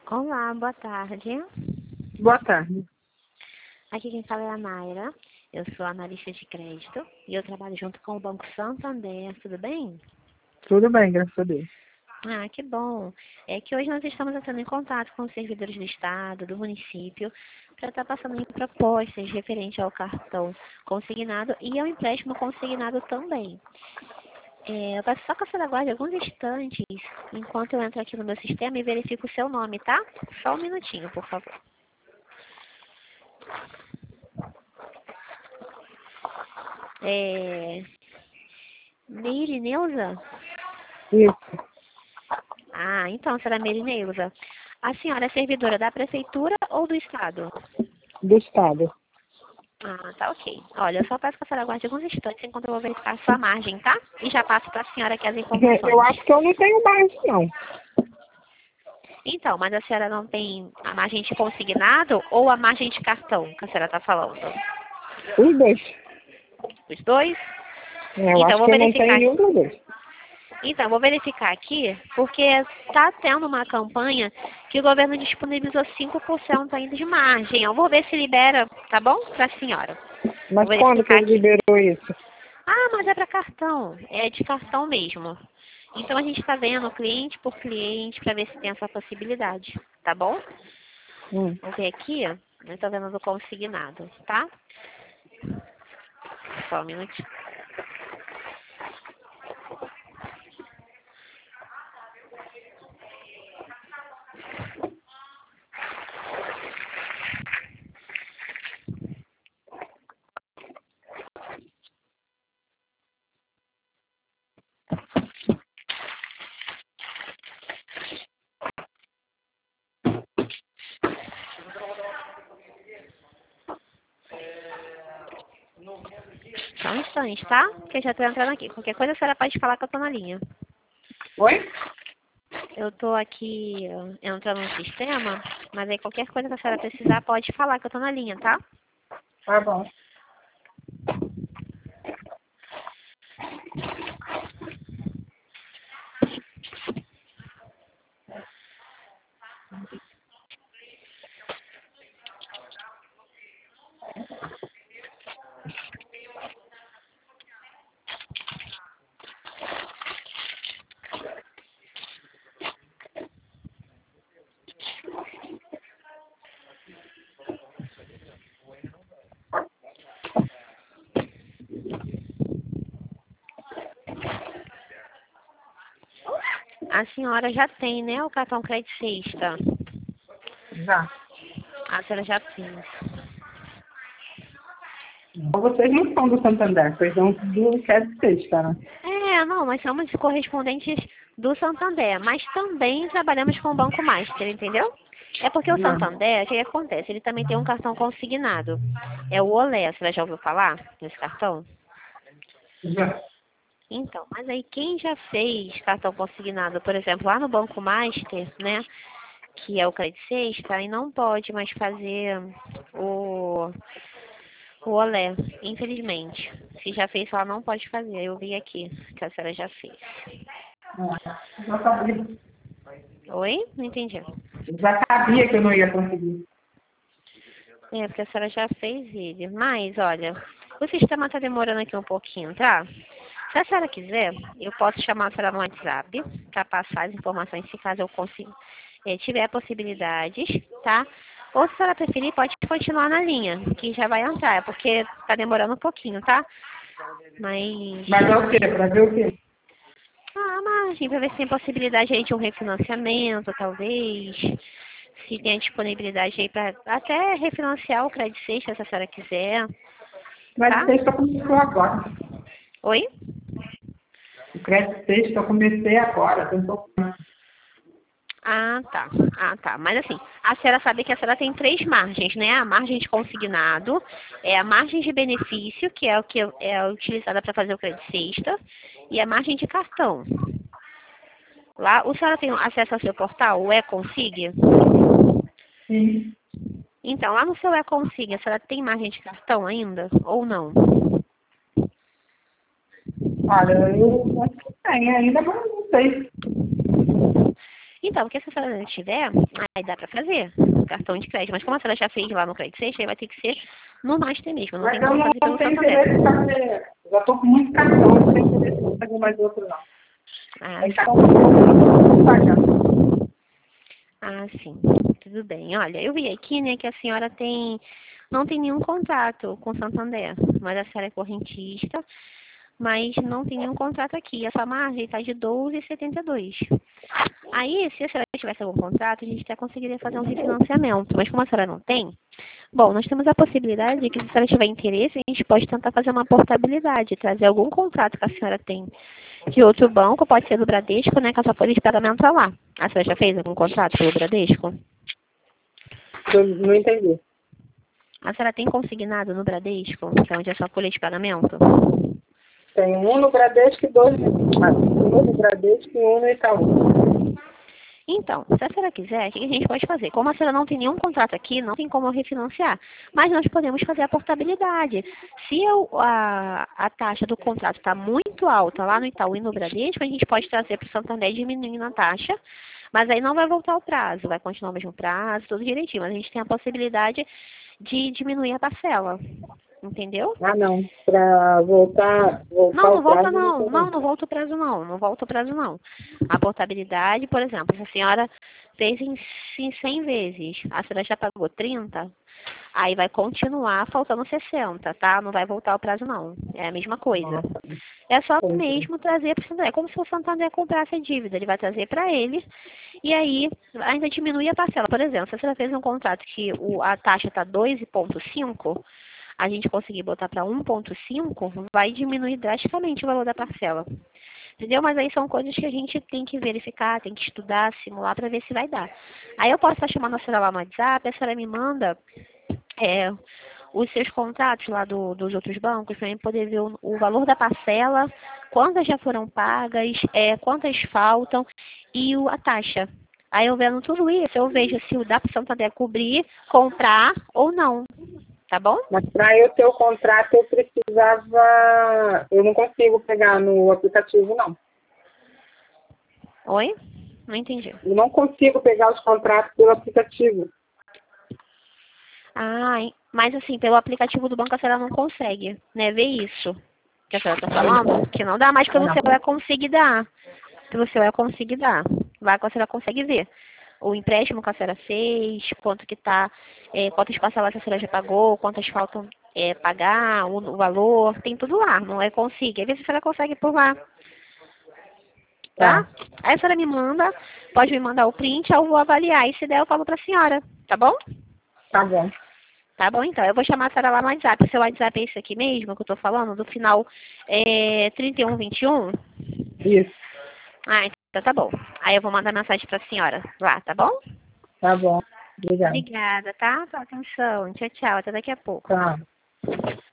Olá, boa tarde. Boa tarde. Aqui quem fala é a Mayra. Eu sou analista de crédito e eu trabalho junto com o Banco Santander. Tudo bem? Tudo bem, graças a Deus. Ah, que bom. É que hoje nós estamos entrando em contato com os servidores do Estado, do município, para estar passando em propostas referente ao cartão consignado e ao empréstimo consignado também. Eu peço só que a senhora aguarde alguns instantes enquanto eu entro aqui no meu sistema e verifico o seu nome, tá? Só um minutinho, por favor. Meirineuza? Isso, Ah, então, senhora Meirineuza, a senhora é servidora da prefeitura ou do estado? do Estado. Ah, tá ok. Olha, eu só peço que a senhora aguarde alguns instantes enquanto eu vou verificar a sua margem, tá? E já passo para a senhora aqui as Eu informações. acho que eu não tenho mais, não. Então, mas a senhora não tem a margem de consignado ou a margem de cartão que a senhora está falando? Os dois. Os dois? Eu Então, acho vou que eu não tenho verificar. nenhum dos dois. Então, vou verificar aqui, porque está tendo uma campanha que o governo disponibilizou 5% ainda de margem. Eu vou ver se libera, tá bom? Para a senhora. Vou Mas quando que verificar ele aqui. liberou isso? Ah, mas é para cartão. É de cartão mesmo. Então, a gente está vendo cliente por cliente para ver se tem essa possibilidade, tá bom? Vou ver aqui, ó. Eu estou vendo do consignado, tá? Só um minutinho. Só um instante, tá? Que eu já estou entrando aqui. Qualquer coisa a senhora pode falar que eu estou na linha. Oi? Eu estou aqui entrando no sistema, mas aí qualquer coisa que a senhora precisar pode falar que eu estou na linha, tá? Tá bom. A senhora já tem, né, o cartão crédito sexta? Já. A senhora já tem. Vocês não são do Santander, vocês são do Crédito Sexta, né? Não, nós somos correspondentes do Santander, mas também trabalhamos com o Banco Master, entendeu? É porque o Não. Santander, o que acontece? Ele também tem um cartão consignado. É o Olé, você já ouviu falar nesse cartão? Já. Então, mas aí quem já fez cartão consignado, por exemplo, lá no Banco Master, né, que é o Crédito Sexta, aí não pode mais fazer o, o Olé, infelizmente. Se já fez, ela não pode fazer. Eu vi aqui que a senhora já fez. Já sabia. Oi? Não entendi. Já sabia que eu não ia conseguir. É, porque a senhora já fez ele. Mas, olha, o sistema está demorando aqui um pouquinho, tá? Se a senhora quiser, eu posso chamar a senhora no WhatsApp para passar as informações, se caso eu consiga, tiver possibilidades, tá? Ou se a senhora preferir, pode continuar na linha, que já vai entrar, é porque está demorando um pouquinho, tá? Mas... Mas é o quê? Pra ver o quê? Ah, margem, para ver se tem possibilidade aí de um refinanciamento, talvez. Se tem a disponibilidade aí para até refinanciar o crédito sexta, se a senhora quiser, Mas tá? sexta começou agora. Oi? O Crédito Sexta eu comecei agora, tem um pouco mais. Ah, tá. Ah, tá. Mas assim, a senhora sabe que a senhora tem três margens, né? A margem de consignado, é a margem de benefício, que é o que é utilizada para fazer o crédito sexta, e a margem de cartão. Lá, a senhora tem acesso ao seu portal, o E-Consig? Sim. Então, lá no seu E-Consig, a senhora tem margem de cartão ainda ou não? Olha, eu acho que tem ainda, mas não sei. Então, porque se a senhora não tiver, aí dá pra fazer cartão de crédito. Mas como a senhora já fez lá no Credit Seixas, aí vai ter que ser no Master mesmo. Não Mas tem eu como não fazer pelo tenho Santander. interesse em fazer. Já estou com muito cartão, não tenho interesse em fazer mais outro, não. Ah, Aí cartão eu pagar. ah, sim. Tudo bem. Olha, eu vi aqui, né, que a senhora não tem nenhum contrato com o Santander. Mas a senhora é correntista, mas não tem nenhum contrato aqui. A sua margem está de 12,72. Aí, se a senhora tivesse algum contrato, a gente até conseguiria fazer um refinanciamento. Mas como a senhora não tem, bom, nós temos a possibilidade de que, se a senhora tiver interesse, a gente pode tentar fazer uma portabilidade, trazer algum contrato que a senhora tem de outro banco, pode ser do Bradesco, né, com a sua folha de pagamento tá lá. A senhora já fez algum contrato pelo Bradesco? Eu não entendi. A senhora tem consignado no Bradesco, que é onde é a sua folha de pagamento? Tem um no Bradesco e dois no Bradesco e um no Itaú. Então, se a senhora quiser, o que a gente pode fazer? Como a senhora não tem nenhum contrato aqui, não tem como refinanciar, mas nós podemos fazer a portabilidade. Se a taxa do contrato está muito alta lá no Itaú e no Bradesco, a gente pode trazer para o Santander diminuindo a taxa, mas aí não vai voltar o prazo, vai continuar o mesmo prazo, tudo direitinho, mas a gente tem a possibilidade de diminuir a parcela. Entendeu? Ah, não. Para voltar Não o volta prazo, não. tem Não volta o prazo não. Não volta o prazo não. A portabilidade, por exemplo, se a senhora fez em 100 vezes, a senhora já pagou 30, aí vai continuar faltando 60, tá? Não vai voltar o prazo não. É a mesma coisa. Nossa, É só entendi. mesmo trazer para o Santander. É como se o Santander comprasse a dívida. Ele vai trazer para ele e aí ainda diminui a parcela. Por exemplo, se a senhora fez um contrato que a taxa está 2,5, a gente conseguir botar para 1,5, vai diminuir drasticamente o valor da parcela. Entendeu? Mas aí são coisas que a gente tem que verificar, tem que estudar, simular para ver se vai dar. Aí eu posso estar chamando a senhora lá no WhatsApp, a senhora me manda os seus contratos lá dos outros bancos para mim poder ver o valor da parcela, quantas já foram pagas, quantas faltam e a taxa. Aí eu vendo tudo isso, eu vejo se o da Santander cobrir, comprar ou não. Tá bom? Mas para eu ter o contrato, eu precisava. Eu não consigo pegar no aplicativo, não. Oi? Não entendi. Eu não consigo pegar os contratos pelo aplicativo. Ah, mas assim, pelo aplicativo do banco a senhora não consegue, né? Ver isso que a senhora tá falando, que não dá mais pelo celular conseguir dar. Pelo celular conseguir dar. Lá que a senhora consegue ver. O empréstimo que a senhora fez, quanto que tá, quantas parcelas a senhora já pagou, quantas faltam pagar, o valor, tem tudo lá, não é consiga. Às vezes a senhora consegue por lá, tá? Tá, Aí a senhora me manda, pode me mandar o print, eu vou avaliar. E se der, eu falo pra senhora, tá bom? tá bom. Tá bom, então. Eu vou chamar a senhora lá no WhatsApp. O seu WhatsApp é esse aqui mesmo que eu tô falando, do final 3121? Isso, Ah, então tá bom. Aí eu vou mandar mensagem pra senhora lá, tá bom? tá bom. Obrigada. Obrigada, tá? Pela atenção. Tchau, tchau. Até daqui a pouco. Tá.